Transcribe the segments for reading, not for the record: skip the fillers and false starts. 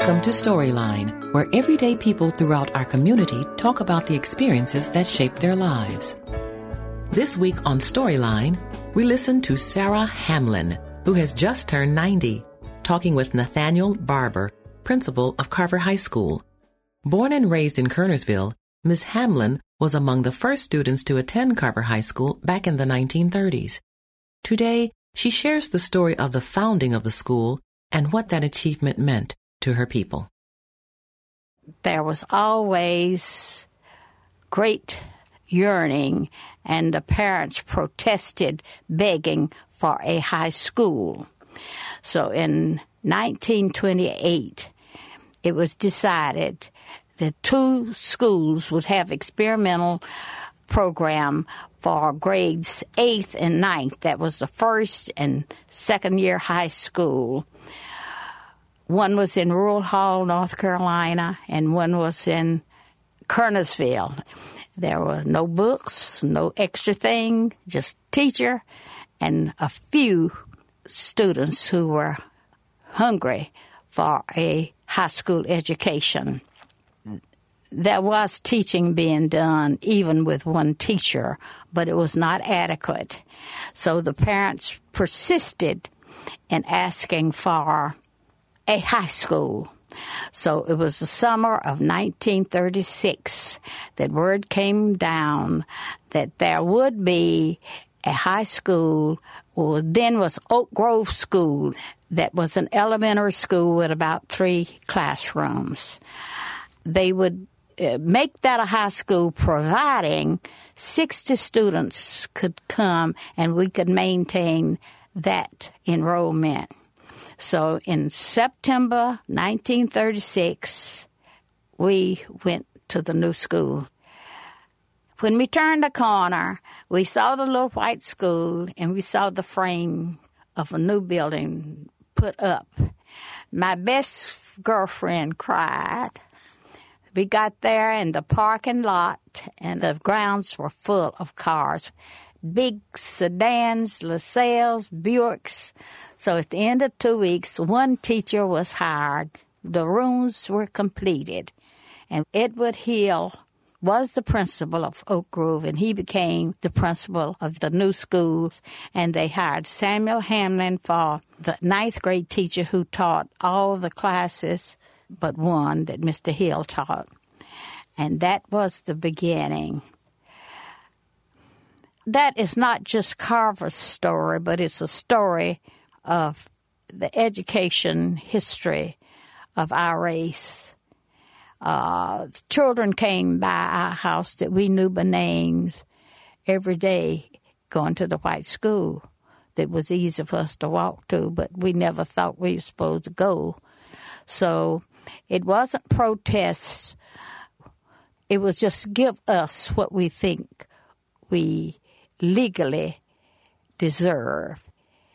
Welcome to Storyline, where everyday people throughout our community talk about the experiences that shape their lives. This week on Storyline, we listen to Sarah Hamlin, who has just turned 90, talking with Nathaniel Barber, principal of Carver High School. Born and raised in Kernersville, Ms. Hamlin was among the first students to attend Carver High School back in the 1930s. Today, she shares the story of the founding of the school and what that achievement meant to her people. There was always great yearning, and the parents protested, begging for a high school. So in 1928, it was decided that 2 schools would have experimental program for grades 8th and 9th. That was the first and second year high school. One was in Rural Hall, North Carolina, and one was in Kernersville. There were no books, no extra thing, just teacher and a few students who were hungry for a high school education. There was teaching being done even with one teacher, but it was not adequate. So the parents persisted in asking for a high school. So it was the summer of 1936 that word came down that there would be a high school, or then was Oak Grove School, that was an elementary school with about 3 classrooms. They would make that a high school, providing 60 students could come and we could maintain that enrollment. So in September 1936, we went to the new school. When we turned the corner, we saw the little white school and we saw the frame of a new building put up. My best girlfriend cried. We got there in the parking lot, and the grounds were full of cars, big sedans, LaSalles, Buicks. So at the end of 2 weeks, one teacher was hired. The rooms were completed, and Edward Hill was the principal of Oak Grove, and he became the principal of the new schools, and they hired Samuel Hamlin for the 9th grade teacher who taught all the classes but one that Mr. Hill taught. And that was the beginning. That is not just Carver's story, but it's a story of the education history of our race. Children came by our house that we knew by names every day going to the white school that was easy for us to walk to, but we never thought we were supposed to go. So it wasn't protests. It was just give us what we think we legally deserve.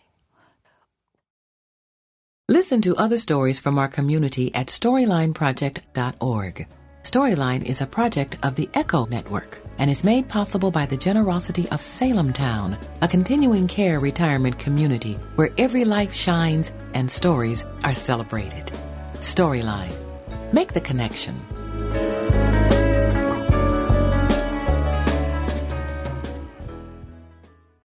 Listen to other stories from our community at StorylineProject.org. Storyline is a project of the ECHO Network and is made possible by the generosity of Salem Town, a continuing care retirement community where every life shines and stories are celebrated. Storyline. Make the connection.